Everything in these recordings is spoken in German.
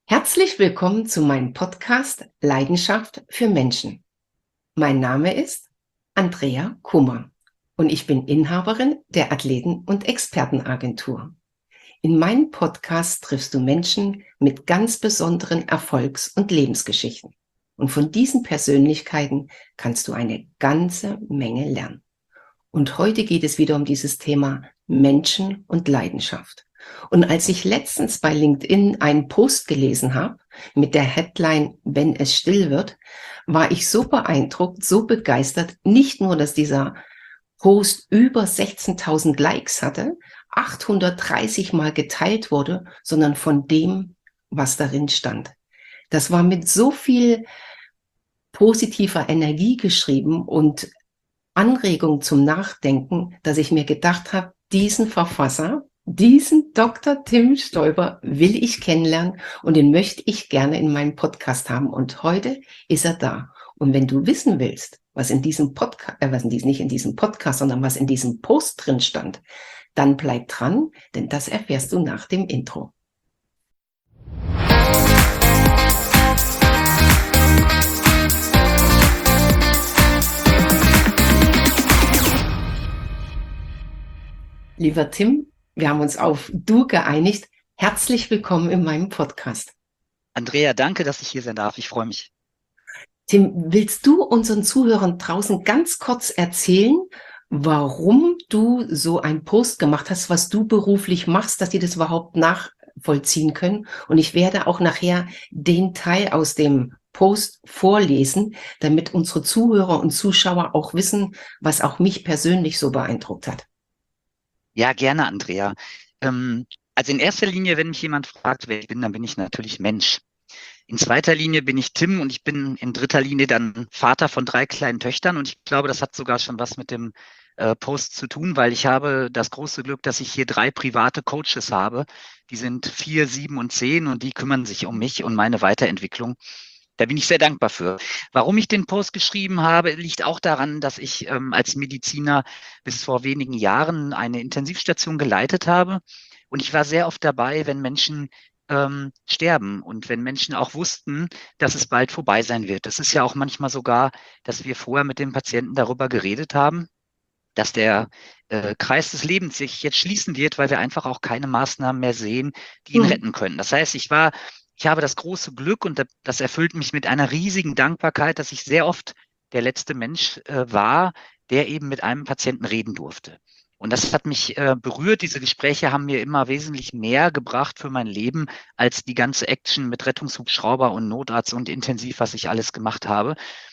Herzlich willkommen zu meinem Podcast Leidenschaft für Menschen. Mein Name ist Andrea Kummer und ich bin Inhaberin der Athleten- und Expertenagentur. In meinem Podcast triffst du Menschen mit ganz besonderen Erfolgs- und Lebensgeschichten. Und von diesen Persönlichkeiten kannst du eine ganze Menge lernen. Und heute geht es wieder um dieses Thema Menschen und Leidenschaft. Und als ich letztens bei LinkedIn einen Post gelesen habe mit der Headline "Wenn es still wird", war ich so beeindruckt, so begeistert, nicht nur, dass dieser Post über 16.000 Likes hatte, 830 Mal geteilt wurde, sondern von dem, was darin stand. Das war mit so viel positiver Energie geschrieben und Anregung zum Nachdenken, dass ich mir gedacht habe, diesen Verfasser, diesen Dr. Tim Stoiber will ich kennenlernen und den möchte ich gerne in meinem Podcast haben. Und heute ist er da. Und wenn du wissen willst, was in diesem Podcast, nicht in diesem Podcast, sondern was in diesem Post drin stand, dann bleib dran, denn das erfährst du nach dem Intro. Lieber Tim, wir haben uns auf Du geeinigt. Herzlich willkommen in meinem Podcast. Andrea, danke, dass ich hier sein darf. Ich freue mich. Tim, willst du unseren Zuhörern draußen ganz kurz erzählen, warum du so einen Post gemacht hast, was du beruflich machst, dass die das überhaupt nachvollziehen können? Und ich werde auch nachher den Teil aus dem Post vorlesen, damit unsere Zuhörer und Zuschauer auch wissen, was auch mich persönlich so beeindruckt hat. Ja, gerne, Andrea. Also in erster Linie, wenn mich jemand fragt, wer ich bin, dann bin ich natürlich Mensch. In zweiter Linie bin ich Tim und ich bin in dritter Linie dann Vater von 3 kleinen Töchtern und ich glaube, das hat sogar schon was mit dem Post zu tun, weil ich habe das große Glück, dass ich hier 3 private Coaches habe. Die sind 4, 7 und 10 und die kümmern sich um mich und meine Weiterentwicklung. Da bin ich sehr dankbar für. Warum ich den Post geschrieben habe, liegt auch daran, dass ich als Mediziner bis vor wenigen Jahren eine Intensivstation geleitet habe. Und ich war sehr oft dabei, wenn Menschen sterben und wenn Menschen auch wussten, dass es bald vorbei sein wird. Das ist ja auch manchmal sogar, dass wir vorher mit dem Patienten darüber geredet haben, dass der Kreis des Lebens sich jetzt schließen wird, weil wir einfach auch keine Maßnahmen mehr sehen, die ihn Hm. retten können. Das heißt, ich habe das große Glück und das erfüllt mich mit einer riesigen Dankbarkeit, dass ich sehr oft der letzte Mensch war, der eben mit einem Patienten reden durfte. Und das hat mich berührt. Diese Gespräche haben mir immer wesentlich mehr gebracht für mein Leben als die ganze Action mit Rettungshubschrauber und Notarzt und Intensiv, was ich alles gemacht habe.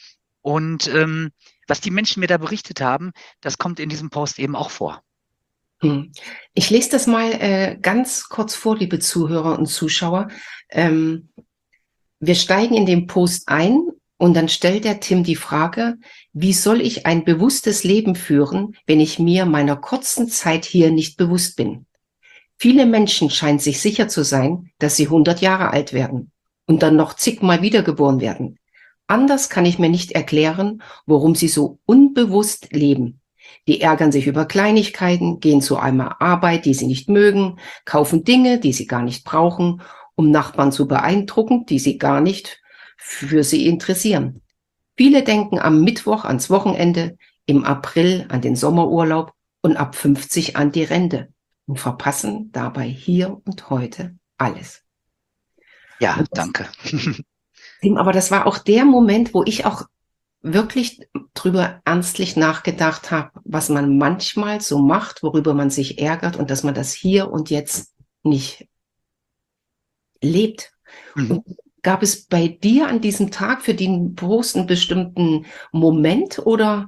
Und was die Menschen mir da berichtet haben, das kommt in diesem Post eben auch vor. Hm. Ich lese das mal ganz kurz vor, liebe Zuhörer und Zuschauer. Ähm, Wir steigen in den Post ein und dann stellt der Tim die Frage: Wie soll ich ein bewusstes Leben führen, wenn ich mir meiner kurzen Zeit hier nicht bewusst bin? Viele Menschen scheinen sich sicher zu sein, dass sie 100 Jahre alt werden und dann noch zigmal wiedergeboren werden. Anders kann ich mir nicht erklären, warum sie so unbewusst leben. Die ärgern sich über Kleinigkeiten, gehen zu einer Arbeit, die sie nicht mögen, kaufen Dinge, die sie gar nicht brauchen, um Nachbarn zu beeindrucken, die sie gar nicht für sie interessieren. Viele denken am Mittwoch ans Wochenende, im April an den Sommerurlaub und ab 50 an die Rente und verpassen dabei hier und heute alles. Ja, Und das, danke. aber das war auch der Moment, wo ich auch wirklich drüber ernstlich nachgedacht habe, was man manchmal so macht, worüber man sich ärgert und dass man das hier und jetzt nicht lebt. Mhm. Und gab es bei dir an diesem Tag für den Post einen bestimmten Moment oder?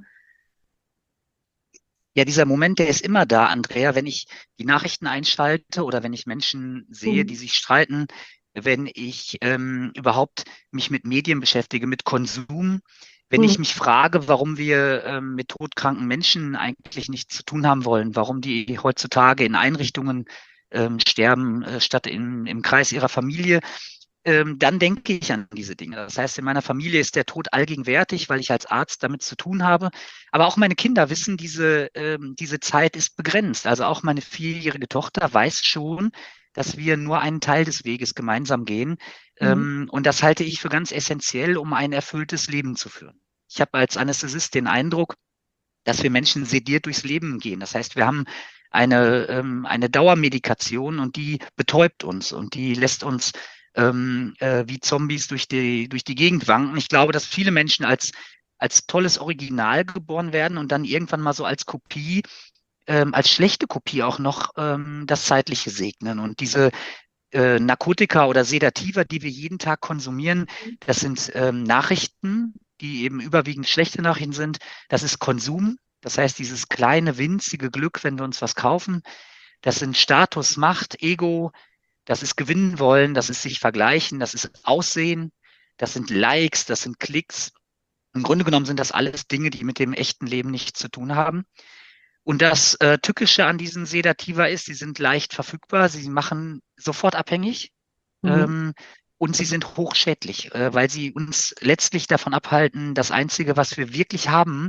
Ja, dieser Moment, der ist immer da, Andrea, wenn ich die Nachrichten einschalte oder wenn ich Menschen sehe, die Hm. sich streiten, wenn ich überhaupt mich mit Medien beschäftige, mit Konsum, wenn Hm. ich mich frage, warum wir mit todkranken Menschen eigentlich nichts zu tun haben wollen, warum die heutzutage in Einrichtungen sterben, statt im Kreis ihrer Familie, dann denke ich an diese Dinge. Das heißt, in meiner Familie ist der Tod allgegenwärtig, weil ich als Arzt damit zu tun habe. Aber auch meine Kinder wissen, diese Zeit ist begrenzt. Also auch meine 4-jährige Tochter weiß schon, dass wir nur einen Teil des Weges gemeinsam gehen. Mhm. Und das halte ich für ganz essentiell, um ein erfülltes Leben zu führen. Ich habe als Anästhesist den Eindruck, dass wir Menschen sediert durchs Leben gehen. Das heißt, wir haben eine Dauermedikation und die betäubt uns und die lässt uns wie Zombies durch die Gegend wanken. Ich glaube, dass viele Menschen als tolles Original geboren werden und dann irgendwann mal so als Kopie, als schlechte Kopie auch noch das Zeitliche segnen. Und diese Narkotika oder Sedativa, die wir jeden Tag konsumieren, das sind Nachrichten, die eben überwiegend schlechte Nachrichten sind. Das ist Konsum, das heißt dieses kleine, winzige Glück, wenn wir uns was kaufen. Das sind Status, Macht, Ego, das ist gewinnen wollen, das ist sich vergleichen, das ist Aussehen, das sind Likes, das sind Klicks. Im Grunde genommen sind das alles Dinge, die mit dem echten Leben nichts zu tun haben. Und das Tückische an diesen Sedativa ist, sie sind leicht verfügbar, sie machen sofort abhängig Mhm. ähm, und sie sind hochschädlich, weil sie uns letztlich davon abhalten, das Einzige, was wir wirklich haben,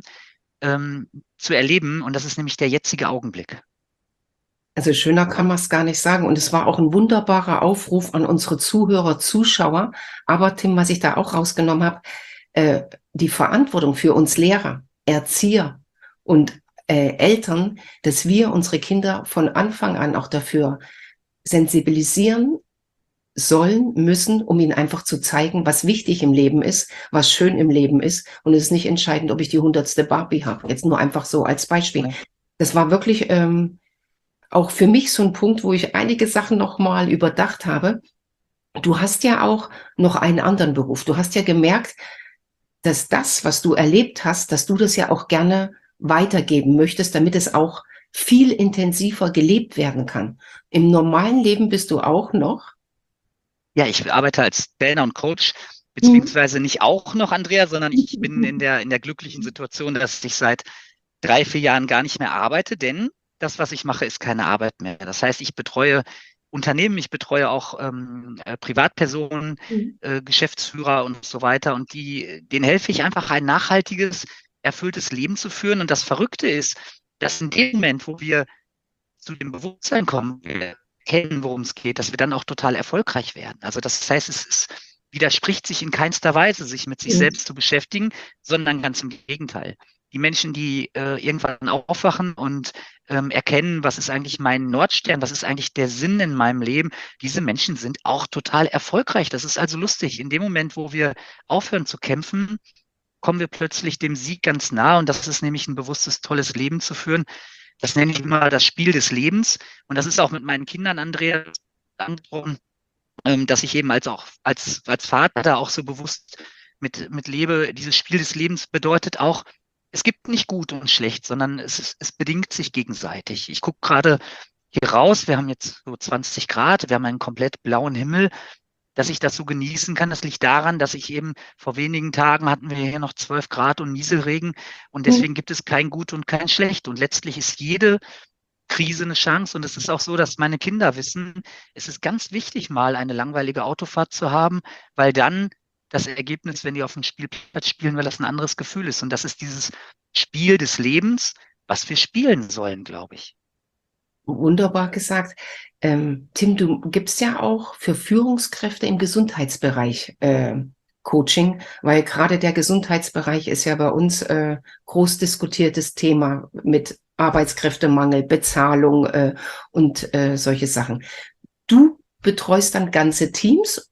zu erleben. Und das ist nämlich der jetzige Augenblick. Also schöner kann man es gar nicht sagen. Und es war auch ein wunderbarer Aufruf an unsere Zuhörer, Zuschauer. Aber Tim, was ich da auch rausgenommen habe, äh, die Verantwortung für uns Lehrer, Erzieher und Eltern, dass wir unsere Kinder von Anfang an auch dafür sensibilisieren sollen, müssen, um ihnen einfach zu zeigen, was wichtig im Leben ist, was schön im Leben ist. Und es ist nicht entscheidend, ob ich die 100. Barbie habe. Jetzt nur einfach so als Beispiel. Ja. Das war wirklich auch für mich so ein Punkt, wo ich einige Sachen nochmal überdacht habe. Du hast ja auch noch einen anderen Beruf. Du hast ja gemerkt, dass das, was du erlebt hast, dass du das ja auch gerne weitergeben möchtest, damit es auch viel intensiver gelebt werden kann. Im normalen Leben bist du auch noch. Ja, ich arbeite als Trainer und Coach, Mhm. beziehungsweise nicht auch noch, Andrea, sondern ich bin in der glücklichen Situation, dass ich seit 3, 4 Jahren gar nicht mehr arbeite, denn das, was ich mache, ist keine Arbeit mehr. Das heißt, ich betreue Unternehmen, ich betreue auch Privatpersonen, Mhm. Geschäftsführer und so weiter. Und denen helfe ich einfach, ein nachhaltiges, erfülltes Leben zu führen. Und das Verrückte ist, dass in dem Moment, wo wir zu dem Bewusstsein kommen, wir kennen, worum es geht, dass wir dann auch total erfolgreich werden. Also das heißt, es widerspricht sich in keinster Weise, sich mit sich Mhm. selbst zu beschäftigen, sondern ganz im Gegenteil. Die Menschen, die irgendwann aufwachen und erkennen, was ist eigentlich mein Nordstern, was ist eigentlich der Sinn in meinem Leben, diese Menschen sind auch total erfolgreich. Das ist also lustig. In dem Moment, wo wir aufhören zu kämpfen, kommen wir plötzlich dem Sieg ganz nah und das ist nämlich ein bewusstes, tolles Leben zu führen. Das nenne ich immer das Spiel des Lebens und das ist auch mit meinen Kindern, Andrea, angesprochen, dass ich eben als Vater da auch so bewusst mit lebe. Dieses Spiel des Lebens bedeutet auch, es gibt nicht gut und schlecht, sondern es bedingt sich gegenseitig. Ich gucke gerade hier raus, wir haben jetzt so 20 Grad, wir haben einen komplett blauen Himmel, dass ich das so genießen kann. Das liegt daran, dass ich eben vor wenigen Tagen hatten wir hier noch 12 Grad und Nieselregen und Mhm. deswegen gibt es kein Gut und kein Schlecht. Und letztlich ist jede Krise eine Chance. Und es ist auch so, dass meine Kinder wissen, es ist ganz wichtig, mal eine langweilige Autofahrt zu haben, weil dann das Ergebnis, wenn die auf dem Spielplatz spielen, weil das ein anderes Gefühl ist. Und das ist dieses Spiel des Lebens, was wir spielen sollen, glaube ich. Wunderbar gesagt. Tim, du gibst ja auch für Führungskräfte im Gesundheitsbereich Coaching, weil gerade der Gesundheitsbereich ist ja bei uns groß diskutiertes Thema mit Arbeitskräftemangel, Bezahlung und solche Sachen. Du betreust dann ganze Teams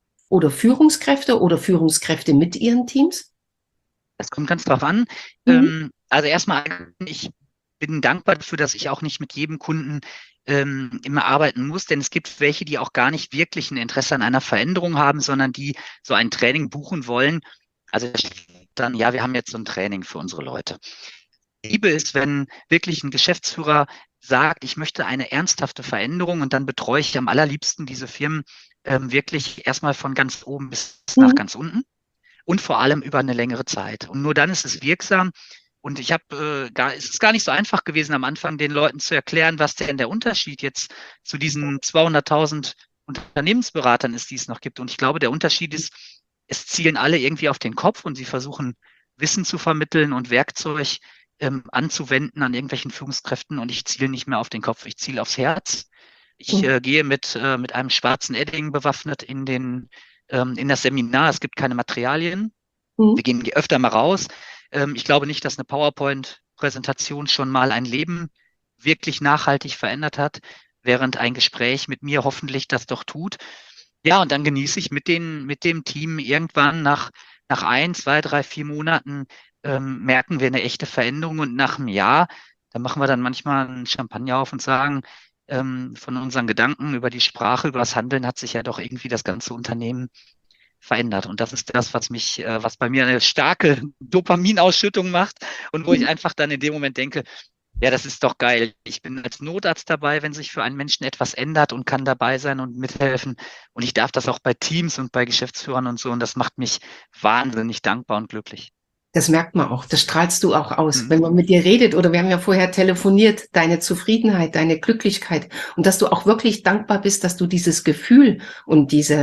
oder Führungskräfte mit ihren Teams? Das kommt ganz drauf an. Mhm. Also erstmal, ich bin dankbar dafür, dass ich auch nicht mit jedem Kunden immer arbeiten muss, denn es gibt welche, die auch gar nicht wirklich ein Interesse an einer Veränderung haben, sondern die so ein Training buchen wollen. Also dann, ja, wir haben jetzt so ein Training für unsere Leute. Ich liebe es, wenn wirklich ein Geschäftsführer sagt, ich möchte eine ernsthafte Veränderung und dann betreue ich am allerliebsten diese Firmen wirklich erstmal von ganz oben bis nach Mhm. ganz unten und vor allem über eine längere Zeit. Und nur dann ist es wirksam. Und es ist gar nicht so einfach gewesen, am Anfang den Leuten zu erklären, was denn der Unterschied jetzt zu diesen 200.000 Unternehmensberatern ist, die es noch gibt. Und ich glaube, der Unterschied ist, es zielen alle irgendwie auf den Kopf und sie versuchen Wissen zu vermitteln und Werkzeug anzuwenden an irgendwelchen Führungskräften. Und ich ziele nicht mehr auf den Kopf, ich ziele aufs Herz. Ich gehe mit einem schwarzen Edding bewaffnet in das Seminar. Es gibt keine Materialien. Mhm. Wir gehen öfter mal raus. Ich glaube nicht, dass eine PowerPoint-Präsentation schon mal ein Leben wirklich nachhaltig verändert hat, während ein Gespräch mit mir hoffentlich das doch tut. Ja, und dann genieße ich mit dem Team irgendwann nach 1, 2, 3, 4 Monaten merken wir eine echte Veränderung und nach einem Jahr, da machen wir dann manchmal einen Champagner auf und sagen, von unseren Gedanken über die Sprache, über das Handeln hat sich ja doch irgendwie das ganze Unternehmen verändert. Und das ist das, was bei mir eine starke Dopaminausschüttung macht und wo ich einfach dann in dem Moment denke, ja, das ist doch geil. Ich bin als Notarzt dabei, wenn sich für einen Menschen etwas ändert und kann dabei sein und mithelfen. Und ich darf das auch bei Teams und bei Geschäftsführern und so. Und das macht mich wahnsinnig dankbar und glücklich. Das merkt man auch, das strahlst du auch aus. Mhm. Wenn man mit dir redet oder wir haben ja vorher telefoniert, deine Zufriedenheit, deine Glücklichkeit und dass du auch wirklich dankbar bist, dass du dieses Gefühl und diese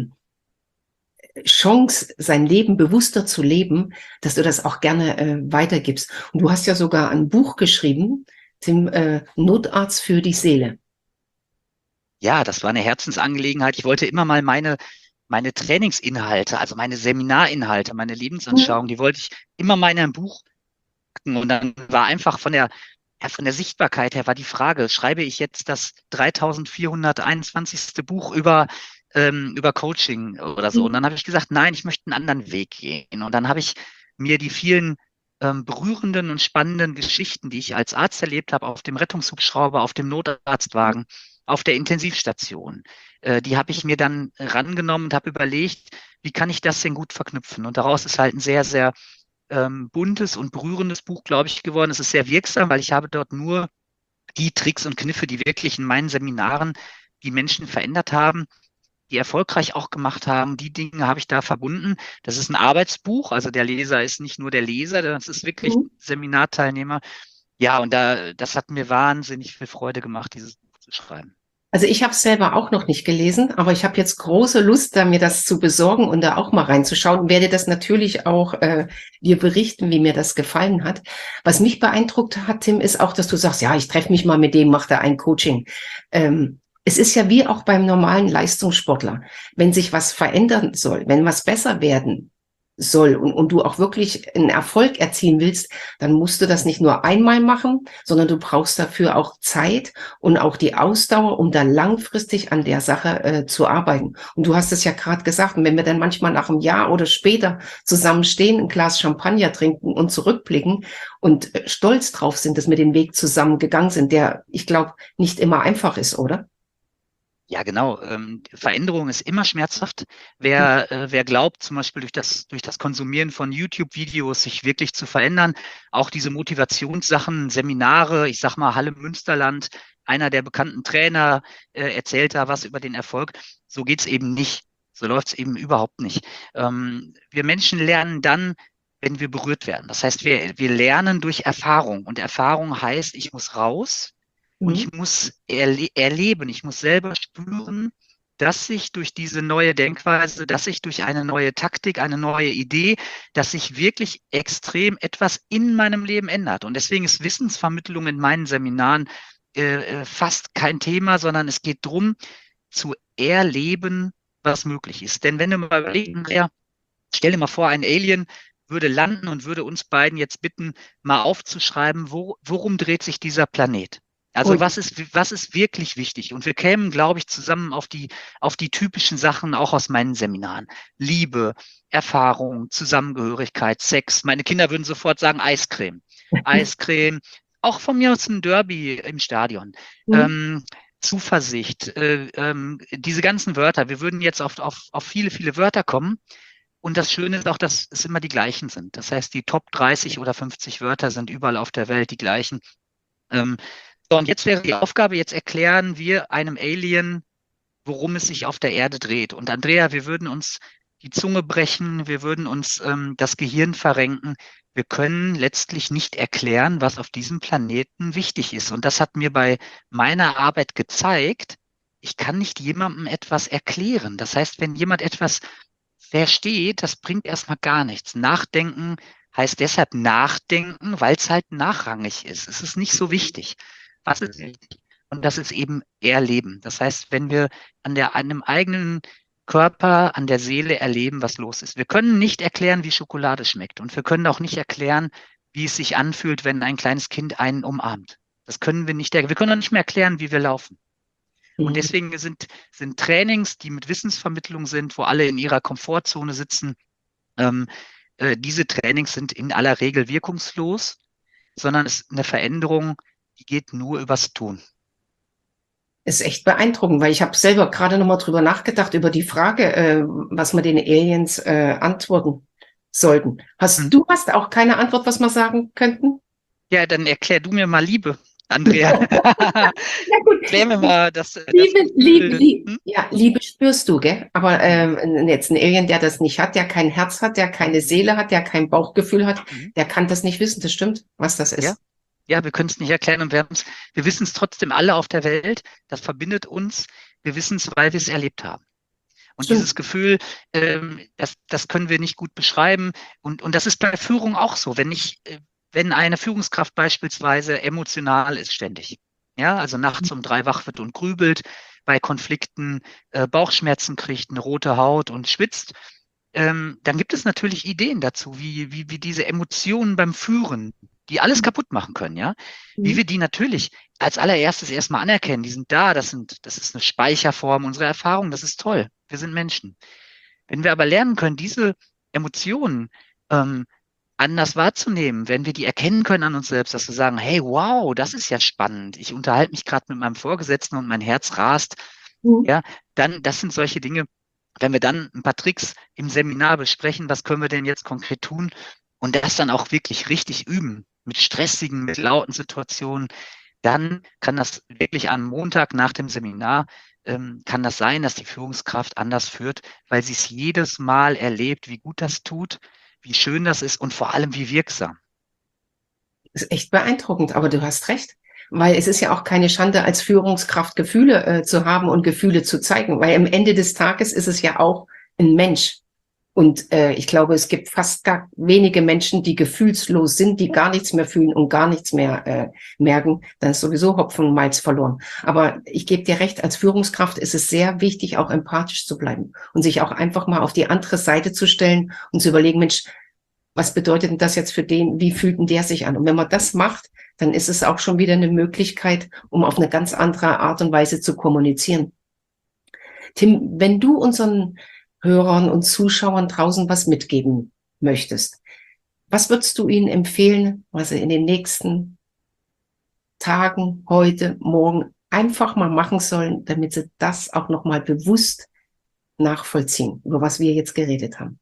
Chance, sein Leben bewusster zu leben, dass du das auch gerne weitergibst. Und du hast ja sogar ein Buch geschrieben, Tim, Notarzt für die Seele. Ja, das war eine Herzensangelegenheit. Ich wollte immer mal meine Trainingsinhalte, also meine Seminarinhalte, meine Mhm. Lebensanschauung, die wollte ich immer mal in ein Buch packen. Und dann war einfach von der Sichtbarkeit her war die Frage, schreibe ich jetzt das 3421. Buch über Coaching oder so? Und dann habe ich gesagt, nein, ich möchte einen anderen Weg gehen. Und dann habe ich mir die vielen berührenden und spannenden Geschichten, die ich als Arzt erlebt habe, auf dem Rettungshubschrauber, auf dem Notarztwagen, auf der Intensivstation, die habe ich mir dann rangenommen und habe überlegt, wie kann ich das denn gut verknüpfen? Und daraus ist halt ein sehr, sehr buntes und berührendes Buch, glaube ich, geworden. Es ist sehr wirksam, weil ich habe dort nur die Tricks und Kniffe, die wirklich in meinen Seminaren die Menschen verändert haben, die erfolgreich auch gemacht haben. Die Dinge habe ich da verbunden. Das ist ein Arbeitsbuch, also der Leser ist nicht nur der Leser, das ist wirklich Mhm. Seminarteilnehmer. Ja, und das hat mir wahnsinnig viel Freude gemacht, dieses Buch zu schreiben. Also ich habe es selber auch noch nicht gelesen, aber ich habe jetzt große Lust, da mir das zu besorgen und da auch mal reinzuschauen und werde das natürlich auch dir berichten, wie mir das gefallen hat. Was mich beeindruckt hat, Tim, ist auch, dass du sagst, ja, ich treffe mich mal mit dem, mache da ein Coaching. Es ist ja wie auch beim normalen Leistungssportler. Wenn sich was verändern soll, wenn was besser werden soll und du auch wirklich einen Erfolg erzielen willst, dann musst du das nicht nur einmal machen, sondern du brauchst dafür auch Zeit und auch die Ausdauer, um da langfristig an der Sache zu arbeiten. Und du hast es ja gerade gesagt, und wenn wir dann manchmal nach einem Jahr oder später zusammenstehen, ein Glas Champagner trinken und zurückblicken und stolz drauf sind, dass wir den Weg zusammen gegangen sind, der, ich glaube, nicht immer einfach ist, oder? Ja, genau. Veränderung ist immer schmerzhaft. Wer glaubt, zum Beispiel durch das Konsumieren von YouTube-Videos sich wirklich zu verändern, auch diese Motivationssachen, Seminare, ich sag mal Halle Münsterland, einer der bekannten Trainer erzählt da was über den Erfolg. So geht's eben nicht. So läuft's eben überhaupt nicht. Wir Menschen lernen dann, wenn wir berührt werden. Das heißt, wir lernen durch Erfahrung. Und Erfahrung heißt, ich muss raus. Und Mhm. ich muss erleben, ich muss selber spüren, dass sich durch diese neue Denkweise, dass sich durch eine neue Taktik, eine neue Idee, dass sich wirklich extrem etwas in meinem Leben ändert. Und deswegen ist Wissensvermittlung in meinen Seminaren fast kein Thema, sondern es geht darum, zu erleben, was möglich ist. Denn wenn du mal überlegst, Andrea, stell dir mal vor, ein Alien würde landen und würde uns beiden jetzt bitten, mal aufzuschreiben, worum dreht sich dieser Planet? Also Und was ist wirklich wichtig? Und wir kämen, glaube ich, zusammen auf die typischen Sachen auch aus meinen Seminaren. Liebe, Erfahrung, Zusammengehörigkeit, Sex. Meine Kinder würden sofort sagen Eiscreme. Eiscreme, auch von mir aus ein Derby im Stadion. mhm. Ähm, Zuversicht, diese ganzen Wörter. Wir würden jetzt auf viele, viele Wörter kommen. Und das Schöne ist auch, dass es immer die gleichen sind. Das heißt, die Top 30 oder 50 Wörter sind überall auf der Welt die gleichen. Ähm, so, und jetzt wäre die Aufgabe, jetzt erklären wir einem Alien, worum es sich auf der Erde dreht. Und Andrea, wir würden uns die Zunge brechen, wir würden uns das Gehirn verrenken. Wir können letztlich nicht erklären, was auf diesem Planeten wichtig ist. Und das hat mir bei meiner Arbeit gezeigt, ich kann nicht jemandem etwas erklären. Das heißt, wenn jemand etwas versteht, das bringt erstmal gar nichts. Nachdenken heißt deshalb nachdenken, weil es halt nachrangig ist. Es ist nicht so wichtig. Was ist wichtig? Und das ist eben Erleben. Das heißt, wenn wir an einem eigenen Körper, an der Seele erleben, was los ist. Wir können nicht erklären, wie Schokolade schmeckt. Und wir können auch nicht erklären, wie es sich anfühlt, wenn ein kleines Kind einen umarmt. Das können wir nicht. Wir können auch nicht mehr erklären, wie wir laufen. Und Mhm. deswegen sind Trainings, die mit Wissensvermittlung sind, wo alle in ihrer Komfortzone sitzen, ähm, diese Trainings sind in aller Regel wirkungslos, sondern es ist eine Veränderung, die geht nur übers Tun. Ist echt beeindruckend, weil ich habe selber gerade noch mal drüber nachgedacht, über die Frage, was wir den Aliens antworten sollten. Hm. Du hast auch keine Antwort, was wir sagen könnten? Ja, dann erklär du mir mal Liebe, Andrea. Ja gut, Erklär mir mal das Liebe, Liebe, Gefühl. Liebe, Hm? ja, Liebe spürst du, gell? Aber Hm. jetzt ein Alien, der das nicht hat, der kein Herz hat, der keine Seele hat, der kein Bauchgefühl hat, Mhm. der kann das nicht wissen. Das stimmt, was das Ja, ist. ja, wir können es nicht erklären und wir wissen es trotzdem alle auf der Welt. Das verbindet uns. Wir wissen es, weil wir es erlebt haben. Und Stimmt. dieses Gefühl, das können wir nicht gut beschreiben. Und das ist bei Führung auch so. Wenn eine Führungskraft beispielsweise emotional ist ständig, ja, also nachts um 3 wach wird und grübelt, bei Konflikten Bauchschmerzen kriegt, eine rote Haut und schwitzt, dann gibt es natürlich Ideen dazu, wie diese Emotionen beim Führen, die alles kaputt machen können, ja, wie Mhm. wir die natürlich als allererstes erstmal anerkennen. Die sind da, das ist eine Speicherform unserer Erfahrung, das ist toll. Wir sind Menschen. Wenn wir aber lernen können, diese Emotionen ähm, anders wahrzunehmen, wenn wir die erkennen können an uns selbst, dass wir sagen, hey, wow, das ist ja spannend. Ich unterhalte mich gerade mit meinem Vorgesetzten und mein Herz rast, Mhm. ja, dann, das sind solche Dinge, wenn wir dann ein paar Tricks im Seminar besprechen, was können wir denn jetzt konkret tun und das dann auch wirklich richtig üben, mit stressigen, mit lauten Situationen, dann kann das wirklich am Montag nach dem Seminar, kann das sein, dass die Führungskraft anders führt, weil sie es jedes Mal erlebt, wie gut das tut, wie schön das ist und vor allem wie wirksam. Ist echt beeindruckend, aber du hast recht. Weil es ist ja auch keine Schande, als Führungskraft Gefühle zu haben und Gefühle zu zeigen. Weil am Ende des Tages ist es ja auch ein Mensch. Und ich glaube, es gibt fast gar wenige Menschen, die gefühlslos sind, die gar nichts mehr fühlen und gar nichts mehr merken. Dann ist sowieso Hopfen und Malz verloren. Aber ich gebe dir recht, als Führungskraft ist es sehr wichtig, auch empathisch zu bleiben und sich auch einfach mal auf die andere Seite zu stellen und zu überlegen, Mensch, was bedeutet denn das jetzt für den? Wie fühlt denn der sich an? Und wenn man das macht, dann ist es auch schon wieder eine Möglichkeit, um auf eine ganz andere Art und Weise zu kommunizieren. Tim, wenn du unseren Hörern und Zuschauern draußen was mitgeben möchtest, was würdest du ihnen empfehlen, was sie in den nächsten Tagen, heute, morgen einfach mal machen sollen, damit sie das auch nochmal bewusst nachvollziehen, über was wir jetzt geredet haben?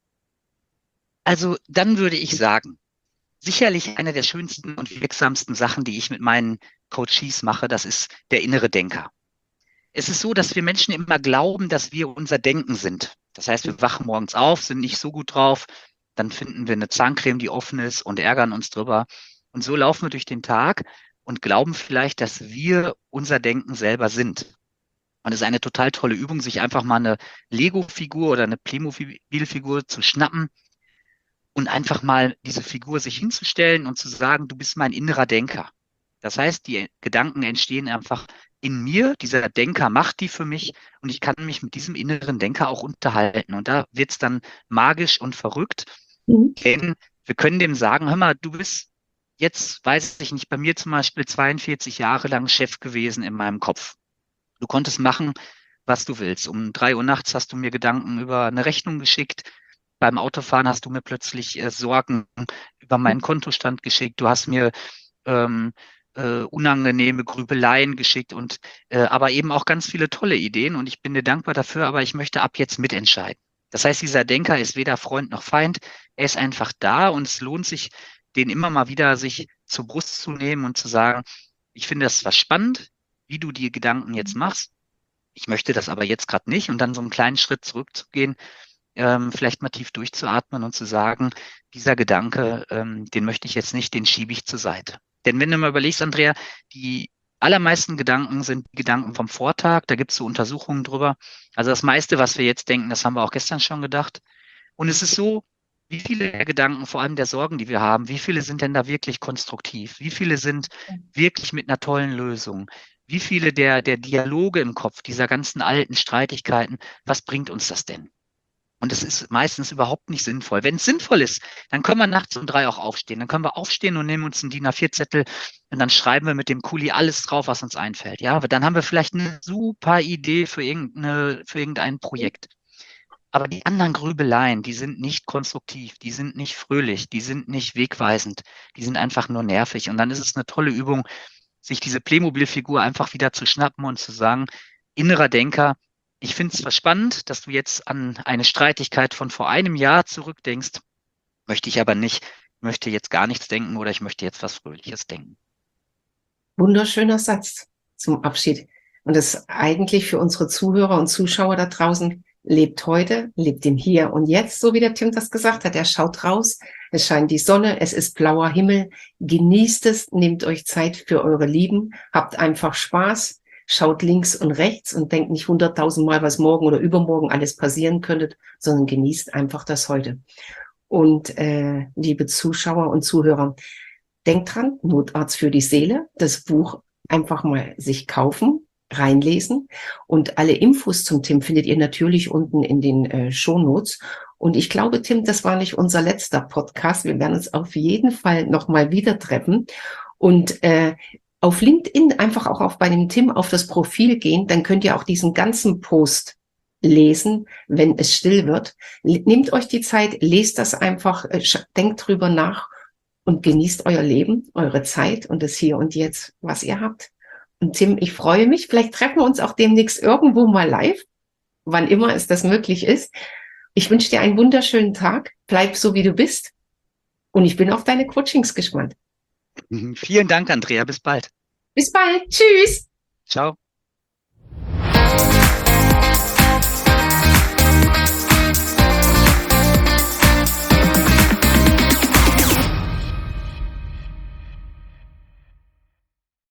Also dann würde ich sagen, sicherlich eine der schönsten und wirksamsten Sachen, die ich mit meinen Coaches mache, das ist der innere Denker. Es ist so, dass wir Menschen immer glauben, dass wir unser Denken sind. Das heißt, wir wachen morgens auf, sind nicht so gut drauf, dann finden wir eine Zahncreme, die offen ist und ärgern uns drüber. Und so laufen wir durch den Tag und glauben vielleicht, dass wir unser Denken selber sind. Und es ist eine total tolle Übung, sich einfach mal eine Lego-Figur oder eine Playmobil-Figur zu schnappen und einfach mal diese Figur sich hinzustellen und zu sagen, du bist mein innerer Denker. Das heißt, die Gedanken entstehen einfach in mir, dieser Denker macht die für mich und ich kann mich mit diesem inneren Denker auch unterhalten. Und da wird es dann magisch und verrückt, Mhm. denn wir können dem sagen, hör mal, du bist jetzt, weiß ich nicht, bei mir zum Beispiel 42 Jahre lang Chef gewesen in meinem Kopf. Du konntest machen, was du willst. Um 3 Uhr nachts hast du mir Gedanken über eine Rechnung geschickt. Beim Autofahren hast du mir plötzlich Sorgen über meinen Kontostand geschickt. Du hast mir ähm, unangenehme Grübeleien geschickt und aber eben auch ganz viele tolle Ideen. Und ich bin dir dankbar dafür, aber ich möchte ab jetzt mitentscheiden. Das heißt, dieser Denker ist weder Freund noch Feind. Er ist einfach da und es lohnt sich, den immer mal wieder sich zur Brust zu nehmen und zu sagen, ich finde das was spannend, wie du die Gedanken jetzt machst. Ich möchte das aber jetzt gerade nicht und dann so einen kleinen Schritt zurückzugehen, vielleicht mal tief durchzuatmen und zu sagen, dieser Gedanke, den möchte ich jetzt nicht, den schiebe ich zur Seite. Denn wenn du mal überlegst, Andrea, die allermeisten Gedanken sind Gedanken vom Vortag, da gibt es so Untersuchungen drüber. Also das meiste, was wir jetzt denken, das haben wir auch gestern schon gedacht. Und es ist so, wie viele der Gedanken, vor allem der Sorgen, die wir haben, wie viele sind denn da wirklich konstruktiv? Wie viele sind wirklich mit einer tollen Lösung? wie viele der Dialoge im Kopf, dieser ganzen alten Streitigkeiten, was bringt uns das denn? Und es ist meistens überhaupt nicht sinnvoll. Wenn es sinnvoll ist, dann können wir nachts um 3 auch aufstehen. Dann können wir aufstehen und nehmen uns einen DIN A4-Zettel und dann schreiben wir mit dem Kuli alles drauf, was uns einfällt. Ja, aber dann haben wir vielleicht eine super Idee für irgendein Projekt. Aber die anderen Grübeleien, die sind nicht konstruktiv, die sind nicht fröhlich, die sind nicht wegweisend, die sind einfach nur nervig. Und dann ist es eine tolle Übung, sich diese Playmobil-Figur einfach wieder zu schnappen und zu sagen, innerer Denker, ich finde es zwar spannend, dass du jetzt an eine Streitigkeit von vor einem Jahr zurückdenkst, möchte ich aber nicht, ich möchte jetzt gar nichts denken oder ich möchte jetzt was Fröhliches denken. Wunderschöner Satz zum Abschied. Und das ist eigentlich für unsere Zuhörer und Zuschauer da draußen: lebt heute, lebt im Hier und Jetzt, so wie der Tim das gesagt hat. Er schaut raus, es scheint die Sonne, es ist blauer Himmel. Genießt es, nehmt euch Zeit für eure Lieben, habt einfach Spaß, schaut links und rechts und denkt nicht 100.000 Mal, was morgen oder übermorgen alles passieren könnte, sondern genießt einfach das Heute. Und liebe Zuschauer und Zuhörer, denkt dran, Notarzt für die Seele, das Buch einfach mal sich kaufen, reinlesen. Und alle Infos zum Tim findet ihr natürlich unten in den Shownotes. Und ich glaube, Tim, das war nicht unser letzter Podcast. Wir werden uns auf jeden Fall nochmal wieder treffen. Und auf LinkedIn einfach auch bei dem Tim auf das Profil gehen. Dann könnt ihr auch diesen ganzen Post lesen, wenn es still wird. Nehmt euch die Zeit, lest das einfach, denkt drüber nach und genießt euer Leben, eure Zeit und das Hier und Jetzt, was ihr habt. Und Tim, ich freue mich. Vielleicht treffen wir uns auch demnächst irgendwo mal live, wann immer es das möglich ist. Ich wünsche dir einen wunderschönen Tag. Bleib so, wie du bist. Und ich bin auf deine Coachings gespannt. Vielen Dank, Andrea. Bis bald. Bis bald. Tschüss. Ciao.